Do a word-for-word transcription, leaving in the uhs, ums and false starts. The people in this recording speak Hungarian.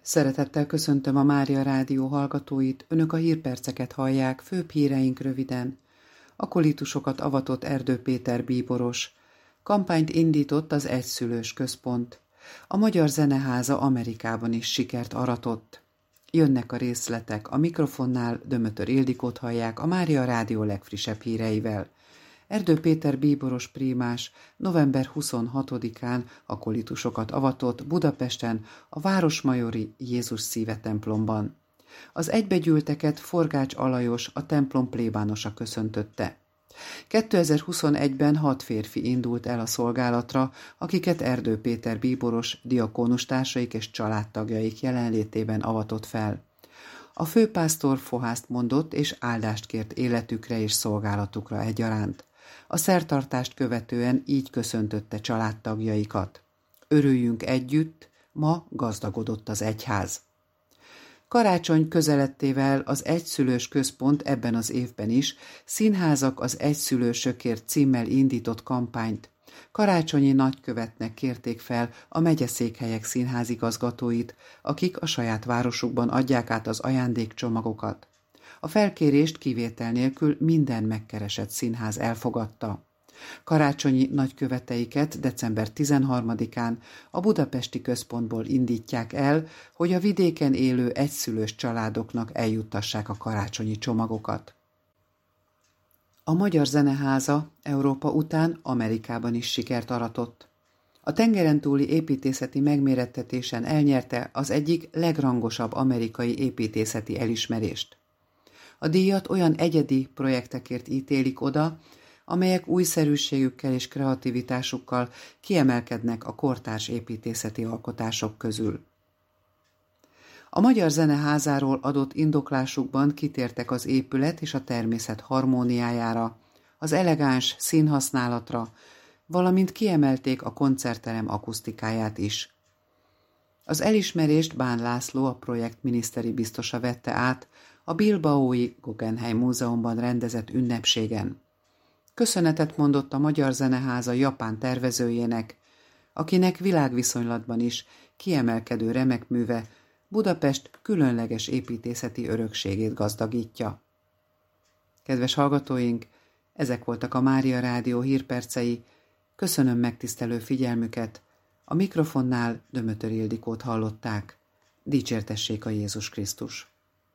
Szeretettel köszöntöm a Mária Rádió hallgatóit, önök a hírperceket hallják, főbb híreink röviden. Akolitusokat avatott Erdő Péter bíboros. Kampányt indított az Egyszülős Központ. A Magyar Zeneháza Amerikában is sikert aratott. Jönnek a részletek, a mikrofonnál Dömötör Ildikót hallják a Mária Rádió legfrissebb híreivel. Erdő Péter bíboros prímás november huszonhatodikán akolitusokat avatott Budapesten a Városmajori Jézus Szíve templomban. Az egybegyűlteket Forgács Alajos, a templom plébánosa köszöntötte. kétezer-huszonegyben hat férfi indult el a szolgálatra, akiket Erdő Péter bíboros, diakónus társaik és családtagjaik jelenlétében avatott fel. A főpásztor fohászt mondott és áldást kért életükre és szolgálatukra egyaránt. A szertartást követően így köszöntötte családtagjaikat. Örüljünk együtt, ma gazdagodott az egyház. Karácsony közelettével az Egyszülős Központ ebben az évben is Színházak az egyszülősökért címmel indított kampányt. Karácsonyi nagykövetnek kérték fel a megyeszékhelyek színházigazgatóit, akik a saját városukban adják át az ajándékcsomagokat. A felkérést kivétel nélkül minden megkeresett színház elfogadta. Karácsonyi nagyköveteiket december tizenharmadikán a budapesti központból indítják el, hogy a vidéken élő egyszülős családoknak eljuttassák a karácsonyi csomagokat. A Magyar Zeneháza Európa után Amerikában is sikert aratott. A tengeren túli építészeti megmérettetésen elnyerte az egyik legrangosabb amerikai építészeti elismerést. A díjat olyan egyedi projektekért ítélik oda, amelyek újszerűségükkel és kreativitásukkal kiemelkednek a kortárs építészeti alkotások közül. A Magyar Zeneházáról adott indoklásukban kitértek az épület és a természet harmóniájára, az elegáns színhasználatra, valamint kiemelték a koncertterem akusztikáját is. Az elismerést Bán László, a projekt miniszteri biztosa vette át a Bilbaói Guggenheim Múzeumban rendezett ünnepségen. Köszönetet mondott a Magyar Zeneháza japán tervezőjének, akinek világviszonylatban is kiemelkedő remek műve Budapest különleges építészeti örökségét gazdagítja. Kedves hallgatóink, ezek voltak a Mária Rádió hírpercei. Köszönöm megtisztelő figyelmüket. A mikrofonnál Dömötör Ildikót hallották. Dicsértessék a Jézus Krisztus!